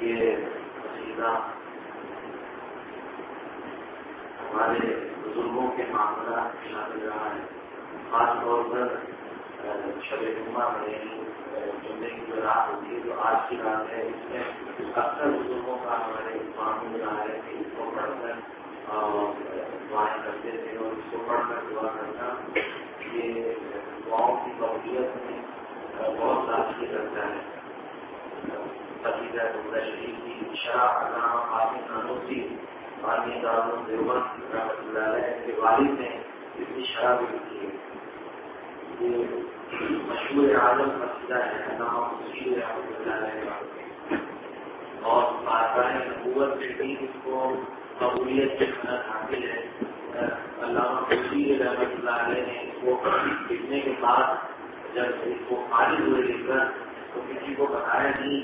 یہ قصیدہ ہمارے بزرگوں کے معاملات میں شامل رہا ہے، خاص طور پر شب جمعہ میں جمعے کی جو رات ہوتی ہے، جو آج کی رات ہے، اس میں اکثر بزرگوں کا ہمارے معمول رہا ہے کہ اس کو پڑھ کر دعائیں کرتے تھے، اور اس کو پڑھ کر دعا کرنا یہ دعاؤں کی قبولیت میں بہت تاثیر رکھتا ہے۔ قصیدہ درود شریف کی شرح علامہ حافظ نانوتوی عالمی دارالعلوم دیوبند رحمۃ اللہ علیہ کے والد نے اس کی شرح بھی لکھی ہے۔ یہ مشہور عالم قصیدہ ہے علامہ حسین رحمۃ اللہ علیہ کا، اور بارگاہ نبوت سے بھی اس کو قبولیت کی صنعت حاصل ہے۔ علامہ حسین رحمۃ اللہ علیہ نے اس کو لکھنے کے بعد جب اس کو خالد ہوئے لکھ کر تو کسی کو بتایا نہیں۔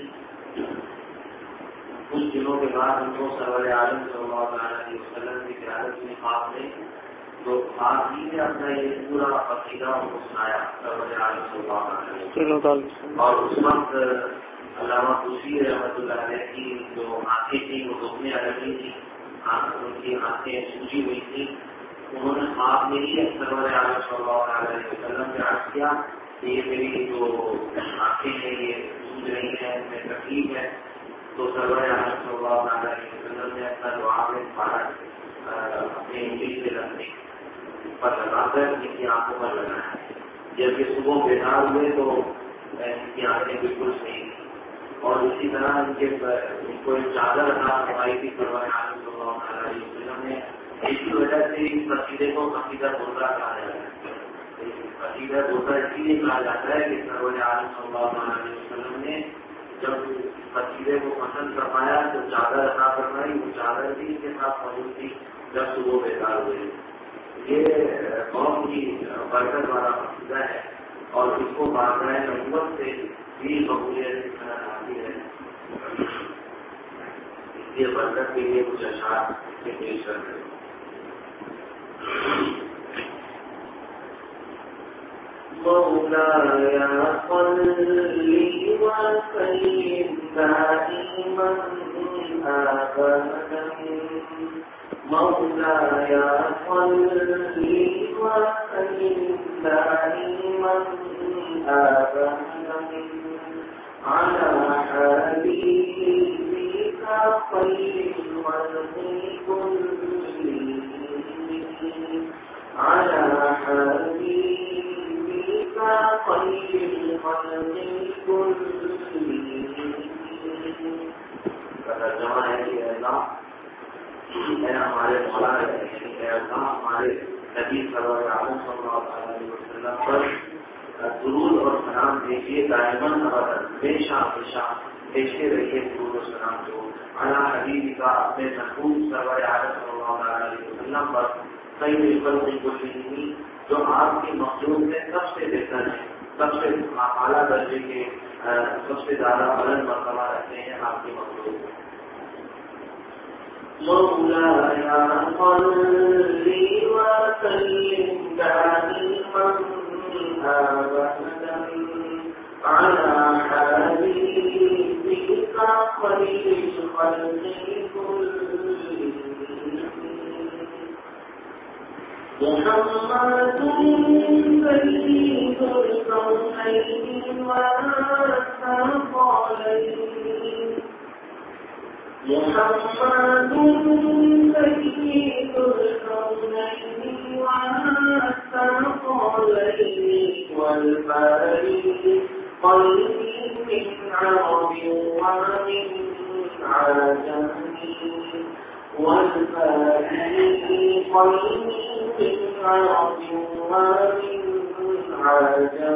کچھ دنوں کے بعد ان کو سرور عالم صلی اللہ علیہ وسلم کی قیادت میں خواب میں تو آپ ہی نے اپنا یہ پورا عقیدہ ان کو سنایا سرور عالم صلی اللہ علیہ وسلم، اور اس وقت علامہ حسین رحمۃ اللہ علیہ کی جو آنکھیں تھیں وہ دکھنے لگی تھی، ان کی آنکھیں سوجی ہوئی تھی۔ انہوں نے خواب میں ہی سرور عالم صلی اللہ علیہ وسلم سے عرض کیا کہ یہ میری جو آنکھیں ہیں یہ سوج رہی ہیں، میں تکلیف ہے۔ تو سرور عالم صلی اللہ علیہ وسلم نے اپنا دعا میں مبارک اپنے انگلی سے رکھنے پر لگا کر ان کی آنکھوں پر لگایا۔ جب یہ صبح بیدار ہوئے تو ان کی آنکھیں بالکل صحیح تھیں، اور اسی طرح ان کو ایک چادر عطا فرمائی تھی سرور عالم صلی اللہ علیہ وسلم نے، اس کی وجہ سے اس قصیدے کو قصیدہ درودہ کہا جاتا ہے۔ قصیدہ درودہ اس لیے کہا جاتا ہے کہ سرور عالم صلی اللہ علیہ وسلم نے جب قصیدے کو پسند فرمایا تو چادر عطا فرمائی، وہ چادر بھی ان کے ساتھ موجود تھی جب صبح بیدار ہوئے۔ یہ بہت ہی برکت والا قصیدہ ہے، اور اس کو بارگاہ نبوت سے بھی قبولیت حاصل ہے۔ اس لیے برکت کے لیے کچھ اشعار سے پیش کرتے ہیں۔ مولاي صل وسلم دائما أبدا، مولاي صل وسلم دائما أبدا على حبيبك خير الخلق كلهم، على حبيبك خير الخلق كلهم۔ ترجمہ ہے کہ اللہ ہمارے مولا ہے، اے اللہ ہمارے نبی سرور عالم صلی اللہ علیہ وسلم پر درود اور سلام بھیجیے، دائماً ابدا ہمیشہ ہمیشہ بھیجتے رہیے درود اور سلام کو علی حبیب کا اپنے محبوب سرور عالم صلی اللہ علیہ وسلم پر، خیر الخلق کلہم جو آپ کی مخلوق میں سب سے بہتر ہے، سب سے اعلیٰ درجے کے، سب سے زیادہ بلند مرتبہ رکھتے ہیں آپ کی مخلوق۔ مولاي صل وسلم دائما أبدا على حبيبك خير الخلق كلهم، محمد سيد الكونين والثقلين، محمد سيد الكونين والثقلين والباري قليل من عرب ومن عجم، والباري قليل من عرب ومن عجم۔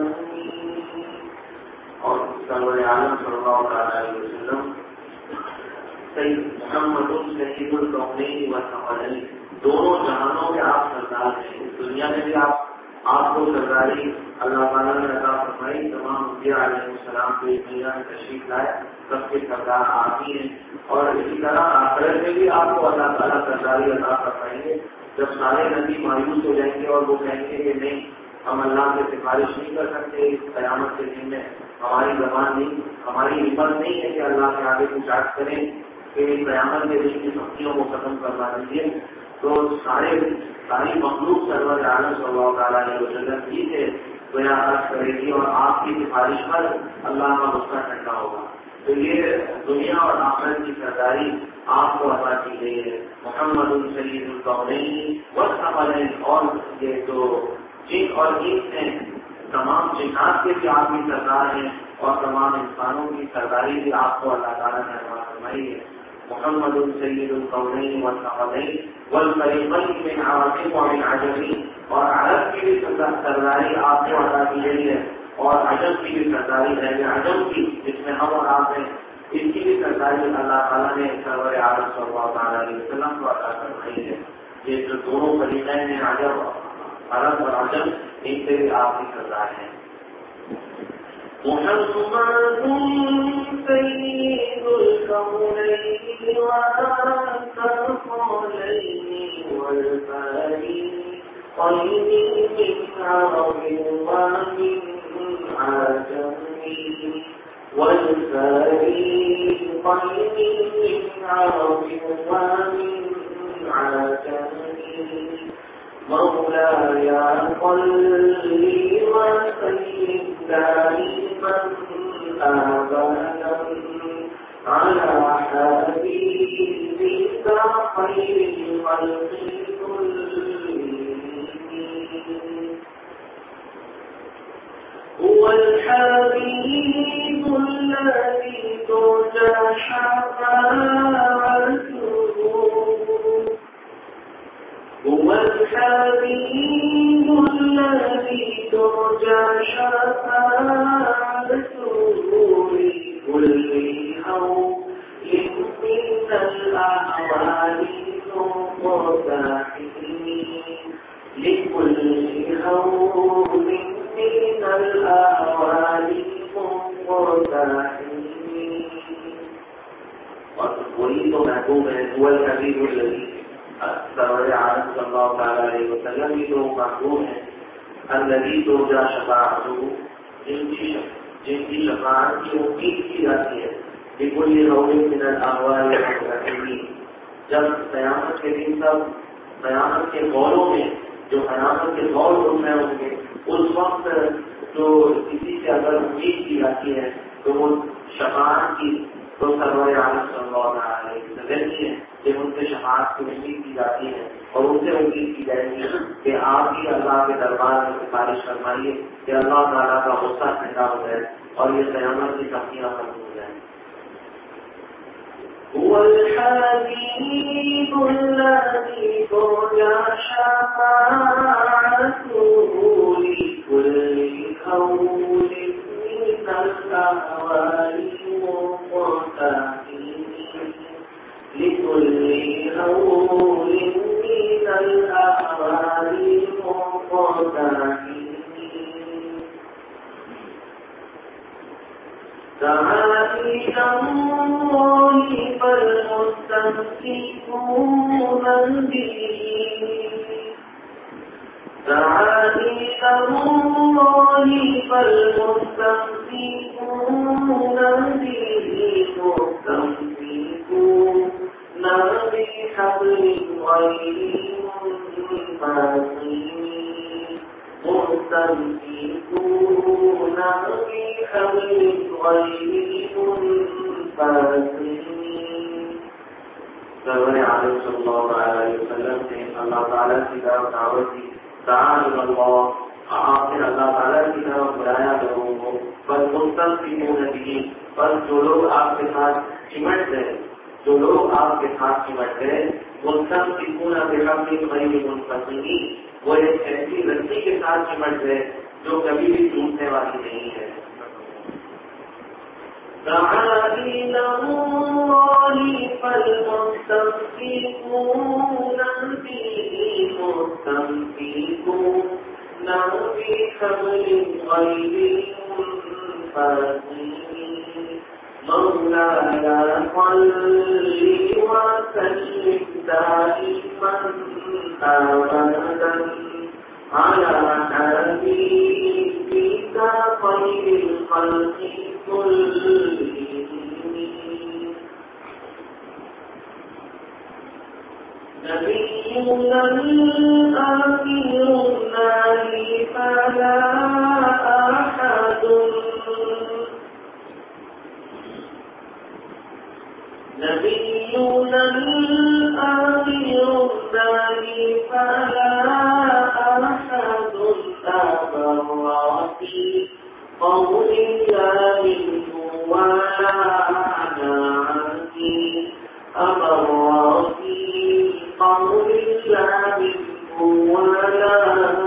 اور سرور عالم صلی اللہ علیہ وسلم سید محمد سید الکونین والثقلین، دونوں جہانوں کے آپ سردار ہیں۔ اس دنیا میں بھی آپ کو سرداری اللہ تعالیٰ نے عطا فرمائی، تمام انبیاء علیہ السلام کو اس دنیا میں تشریف لائے، سب کے سردار آپ ہی ہیں، اور اسی طرح آخرت میں بھی آپ کو اللہ تعالیٰ سرداری عطا فرمائیں گے۔ جب سارے نبی مایوس ہو جائیں گے اور وہ کہیں گے کہ نہیں ہم اللہ سے سفارش نہیں کر سکتے اس قیامت کے دن میں. ہماری زبان نہیں، ہماری ہمت نہیں ہے کہ اللہ کے آگے کچھ عرض کریں کہ قیامت کے دن کی سختیوں کو ختم کروا دیجیے. تو ساری مخلوق سرور عالم صلی اللہ تعالیٰ علیہ وسلم کی سے گویا عرض کرے گی اور آپ کی سفارش پر اللہ کا غصہ ٹھنڈا ہوگا. تو یہ دنیا اور آخرت کی سرداری آپ کو عطا کی گئی ہے. محمد سید القونین والثقلین، اور یہ جو جن اور انس ہیں تمام جنات کے بھی آپ کی سردار ہیں اور تمام انسانوں کی سرداری بھی آپ کو اللہ تعالیٰ نے عطا فرمائی ہے. محمد سید القونین والثقلین والفریقین من عرب ومن عجم، اور عرب کی بھی سرداری آپ کو عطا کی گئی ہے اور عجم کی بھی سرداری ہے. عجم کی جس میں ہم اور آپ ہیں، اس کی بھی سرداری اللہ تعالیٰ نے سرور عالم صلی اللہ تعالیٰ علیہ وسلم کو عطا فرمائی ہے. یہ جو دونوں فریقین ہیں عرب اور عجم، ان سے بھی آپ کی سردار ہیں. محمد سید الکونین والثقلین والفریقین من عرب ومن عجم والفريقين من عرب ومن عجم مولاي صل وسلم دائما أبدا على حبيبك خير الخلق هو الحبيب الذي ترجى شفاعته، هو الحبيب الذي ترجى شفاعته لكل هول من الأحوال مقتحمين، لكل هول من الأحوال مقتحمين. اور وہی تو محبوب ہے. هو الحبيب الذي سرور عالم صلی اللہ تعالیٰ علیہ وسلم ہی تو محبوب ہیں. الذی ترجی شفاعتہ، جن کی شفاعت کی امید کی جاتی ہے. لکل ہول من الاحوال مقتحمین، جب قیامت کے دن تک قیامت کے غوروں میں جو قیامت کے غور ہو رہے ہوں گے، اس وقت جو کسی سے اگر امید کی جاتی ہے تو وہ شفاعت کی تو سرور عالم صلی اللہ علیہ وسلم کی ہے. جب ان سے شفاعت کی امید کی جاتی ہے اور ان سے امید کی جائے گی کہ آپ ہی اللہ کے دربار میں سفارش فرمائیے کہ اللہ تعالیٰ کا غصہ ٹھنڈا ہو جائے اور یہ قیامت کی سختیاں ختم ہو جائیں. هو الحبيب الذي ترجى شفاعته لكل هول من الأحوال مقتحمين، لكل هول من الأحوال مقتحمين. دعا إلى الله فالمستمسكون به، دعا إلى الله فالمستمسكون به، مستمسكون بحبل غير منفصل، مستمسكون بحبل غير منفصل. سرور عالم صلی اللہ علیہ وسلم نے اللہ تعالیٰ کی طرف دعوت دی. تعالی اللہ، آپ نے اللہ تعالیٰ کی طرف بلایا لوگوں کو. بس مستمسکون بھی، بس جو لوگ آپ کے ساتھ چمٹ گئے، جو لوگ آپ کے ساتھ چمٹ گئے، مستمسکون بحبل غیر منفصل، وہ ایک ایسی رسی کے ساتھ چمٹ گئے جو کبھی بھی ٹوٹنے والی نہیں ہے. دعا إلى الله فالمستمسكون به، مستمسكون بحبل غير منفصل. مولاي صل وسلم دائما أبدا على حبيبك خير الخلق كلهم نبينا الآخر النبي فلا أحد نبينا الآخر النبي فلا أحد تبرأ في قول الله ولا نعتي أبرأ في قول الله ولا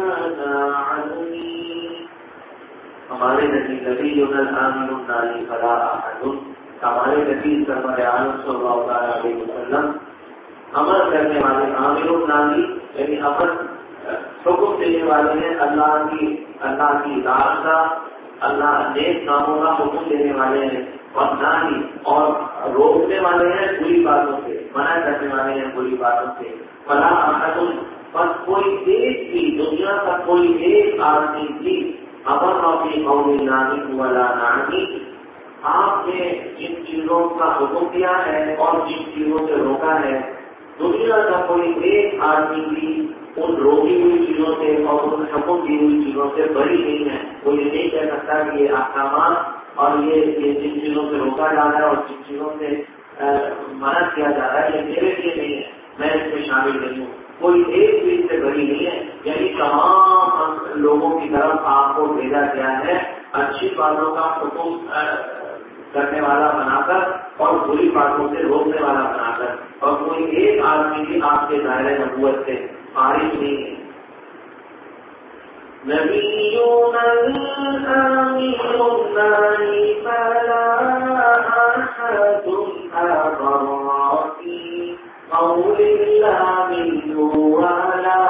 نعتي ہمارے نبی الآخر النبی فلا أحد ہمارے نبی سرور عالم صلی اللہ علیہ وسلم عمل کرنے والے عامل النبی یعنی عمل حکم دینے والے ہیں اللہ کی اطاعت کا اللہ نیک کاموں کا حکم دینے والے ہیں اور نہ ہی اور روکنے والے ہیں بری باتوں سے منع کرنے والے ہیں بری باتوں سے فلا احد بس کوئی ایک بھی دنیا کا کوئی ایک آدمی بھی امر اپنی قول نامی ولا نامی آپ نے جن چیزوں کا حکم دیا ہے اور جن چیزوں سے روکا ہے دنیا کا کوئی ایک آدمی بھی ان روکی ہوئی چیزوں سے اور ان حکم دی ہوئی چیزوں سے بری نہیں ہے. کوئی یہ نہیں کہہ سکتا کہ یہ احکامات اور یہ جن چیزوں سے روکا جا رہا ہے اور جن چیزوں سے منع کیا جا رہا ہے یہ میرے لیے نہیں ہے, میں اس میں شامل نہیں ہوں. کوئی ایک بھی اس سے بری نہیں ہے. یعنی تمام لوگوں کی طرف آپ کو بھیجا گیا ہے اچھی باتوں کا حکم کرنے والا بنا کر اور بری باتوں سے روکنے والا بنا کر, اور کوئی ایک آدمی بھی آپ کے دائرے نبوت سے خارج نہیں ہے. نبینا الآخر النبی فلا أحد أبرأ في قول الله منه ولا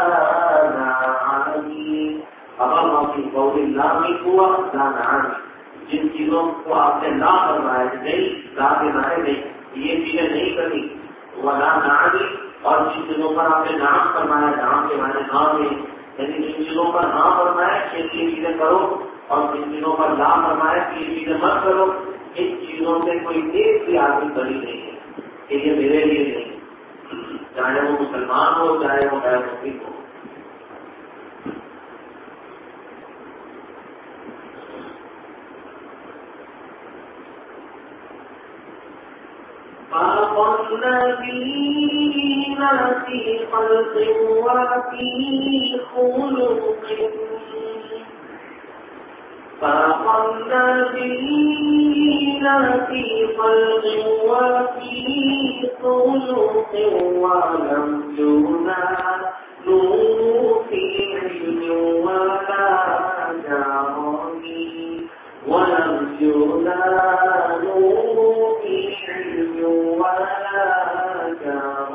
نعمي أبرأ في قول الله منه ولا نعمي. جن چیزوں کو آپ نے لا فرمایا نہیں, لا کے معنی نہیں, یہ چیزیں نہیں کرنی ولا نعمي, اور جن چیزوں پر آپ نے نام فرمایا نام کے معنی ہاں میں, یعنی جن چیزوں پر ہاں فرمایا کہ یہ چیزیں کرو اور جن چیزوں پر لا فرمایا کہ یہ چیزیں مت کرو, ان چیزوں سے کوئی ایک بھی آدمی بری نہیں ہے کہ یہ میرے لیے نہیں, چاہے وہ مسلمان ہو چاہے وہ غیر مسلم ہو. النبيين في خلق وفي خلق فاق النبيين في خلق وفي خلق ولم ينالوا في علم ولا جرم ولم ينالوا في علم ولا جرم.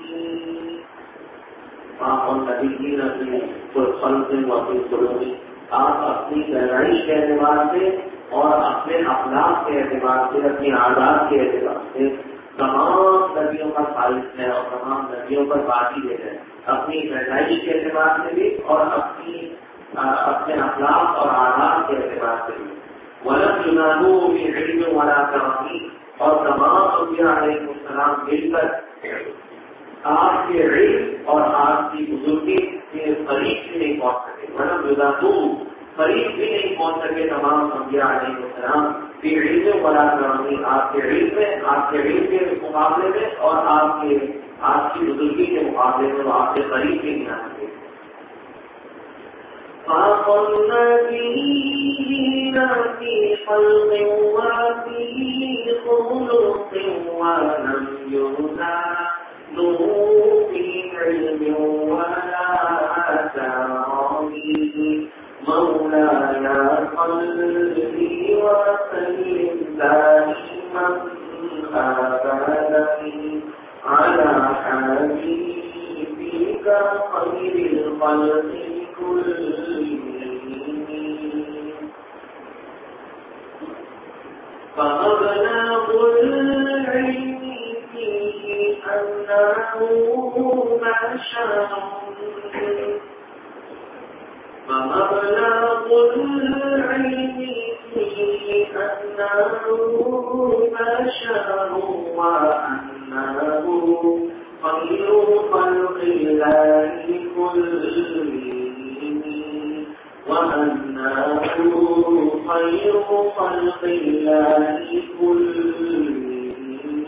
فاق النبيين في خلق وفي خلق, آپ اپنی پیدائش کے اعتبار سے اور اپنے اخلاق کے اعتبار سے اپنی عادات کے اعتبار سے تمام نبیوں پر فائز ہے اور تمام نبیوں پر باقی ہے, اپنی پیدائش کے اعتبار سے بھی اور اپنے اخلاق اور عادات کے اعتبار سے بھی. ولم ينالوا من علم ولا کرم, اور تمام انبیاء علیہ السلام مل کر آپ کے علم اور آپ کی بزرگی کے قریب بھی نہیں پہنچ سکے. ولم ينالوا قریب بھی نہیں پہنچ سکے تمام انبیاء علیہ السلام في علم ولا کرم, آپ کے علم میں, آپ کے علم کے مقابلے میں اور آپ کی بزرگی کے مقابلے میں وہ آپ کے قریب بھی نہیں آ سکے. فاق النبيين في خلق وفي خلق ولم ينالوا في علم ولا ترمي مولاي صلي وسلم دائما أبدا على حبيبك خير الخلق فمبلغ العلم فيه أنه بشر فمبلغ العلم فيه أنه بشر وأنه خير خلق الله كلهم وأنه خير خلق الله كلهم.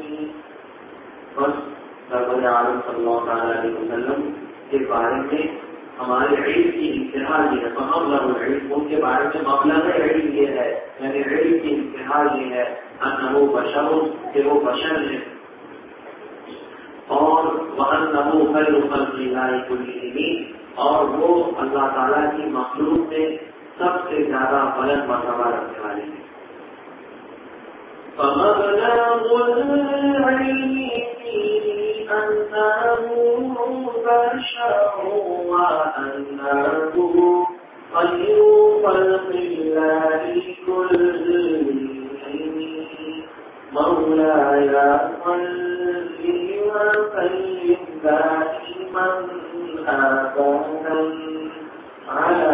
بس سرور عالم صلی اللہ علیہ وسلم کے بارے میں ہمارے علم کی انتہا یہ ہے. فمبلغ العلم ان کے بارے میں مبلغ علم یہ ہے یعنی علم کی انتہا یہ ہے انہ بشر کہ وہ بشر ہے اور وَأَنَّهُ خَيْرُ خَلْقِ اللَّهِ كُلِّهِمْ اور وہ اللہ تعالیٰ کی مخلوق میں سب سے زیادہ بلند مرتبہ رکھنے والے ہیں. فَمَبْلَغُ الْعِلْمِ فِيهِ أَنَّهُ بَشَرٌ وَأَنَّهُ خَيْرُ خَلْقِ اللَّهِ كُلِّهِمْ مولاي صل وسلم دائما أبدا على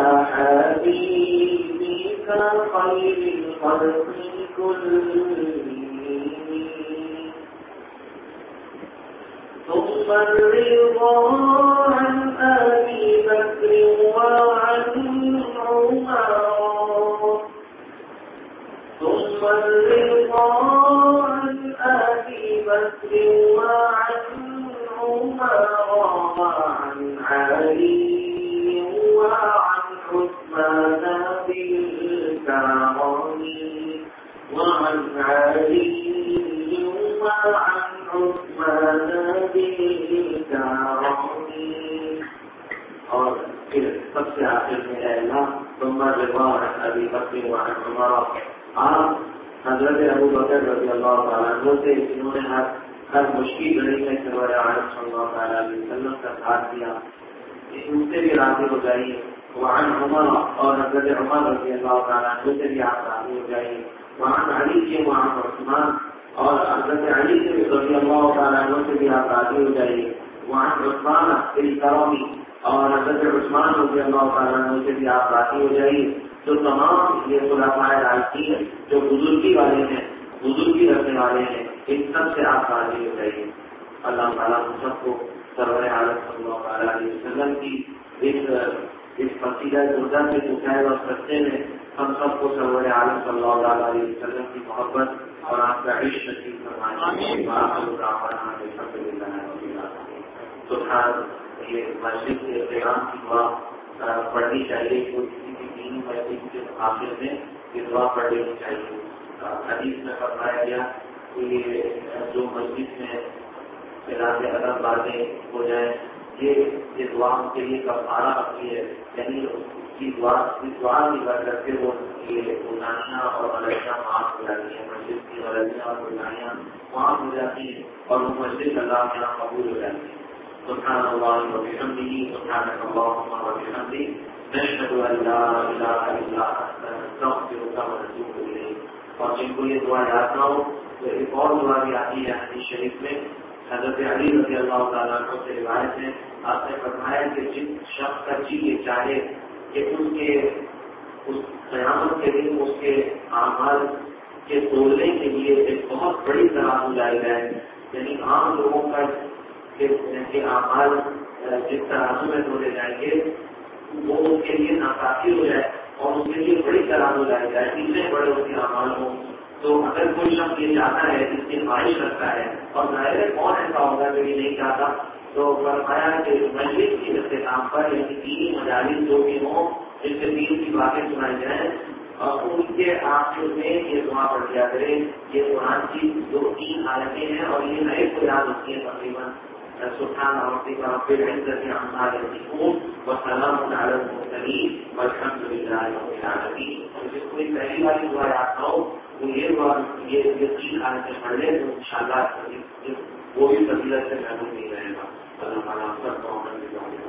حبيبك خير الخلق كلهم. ثم الرضا عن أبي بكر وعن عمر ثم الرضا عن أبي بكر وعن عمر وعن علي وعن عثمان بالكرم وعن علي وعن عثمان بالكرم. اور پھر سب سے آخر میں اے اللہ ثم الرضا عن أبي بكر وعن عمر آپ حضرت ابو بکر رضی اللہ تعالیٰ عنہ سے جنہوں نے ہر مشکل گھڑی میں سرور عالم صلی اللہ تعالیٰ علیہ وسلم کا ساتھ دیا ان سے بھی راضی ہو جائیے. وعن عمر اور حضرت عمر رضی اللہ تعالیٰ عنہ سے بھی آپ راضی ہو جائیے. وعن علی کے وعن عثمان اور حضرت علی سے رضی اللہ تعالیٰ عنہ سے بھی آپ راضی ہو جائیے. وعن عثمان بالکرمی اور حضرت عثمان رضی اللہ تعالیٰ عنہ سے بھی آپ راضی ہو جائیے. جو تمام یہ خلفائے راشدین جو بزرگی والے ہیں بزرگی رکھنے والے ہیں ان سب سے آپ راضی ہو جائیے. اللہ تعالیٰ ہم سب کو سرور عالم صلی اللہ علیہ وسلم کی اس قصیدہ بردہ سے پکائے اور سچے میں ہم سب کو سرور عالم صلی اللہ علیہ وسلم کی محبت اور آپ کا عشق نصیب فرمائے. تو یہ مسجد کے قیام کی دعا پڑھنی چاہیے. کوئی مسجد کے مقابلے میں یہ دعا پڑھ لینی چاہیے. حدیث میں فرمایا گیا کہ جو مسجد میں خلاف ادب باتیں ہو جائیں یہ دعا کے لیے کفارہ ہوتی ہے یعنی اس کی دعا کی برکت سے وہ یہ غلطیاں اور غلطیاں معاف ہو جاتی ہیں. مسجد کی غلطیاں اور غلطیاں معاف ہو جاتی ہیں اور وہ مسجد اللہ کے یہاں قبول ہو جاتی ہے. سبحان اللہ وبحمدہ سبحانک اللہم وبحمدک نشہد ان لا الہ الا انت نستغفرک ونتوب الیک. اور جن کو یہ دعا یاد نہ ہو تو ایک اور دعا بھی آتی ہے حدیث شریف میں. حضرت علی رضی اللہ تعالیٰ عنہ سے روایت ہے آپ نے فرمایا کہ جن شخص کا جی یہ چاہے کہ اس قیامت کے دن اس کے اعمال کے تولنے کے لیے ایک بہت بڑی ترازو لائی جائے یعنی عام لوگوں کا کے اعمال جس ترازو میں تولے جائیں گے وہ اس کے لیے ناکافی ہو جائے اور اس کے لیے بڑی ترازو لائی جائے اتنے بڑے اس کے اعمال ہوں. تو اگر کوئی شخص یہ چاہتا ہے اس کی خواہش رکھتا ہے اور ظاہر ہے کون ایسا ہوگا جو یہ نہیں چاہتا تو فرمایا کہ مجلس کی اختتام پر یعنی دینی مجالس جو بھی ہوں جن سے دین کی باتیں سنائی جائیں اور ان کے آخر میں یہ دعا پڑھ دیا کرے. یہ قرآن کی 2-3 آیتیں ہیں اور یہ نئے کو یاد ہوتی ہیں تقریباً. سبحان ربك رب العزة عما يصفون وسلام على المرسلين والحمد لله رب العالمين. اور جس کو پہلی والی دعا یاد نہ ہو تو یہ 3 آیتیں پڑھ لے تو انشاءاللہ وہ بھی فضیلت سے محروم نہیں رہے گا. اللہ تعالیٰ سب کو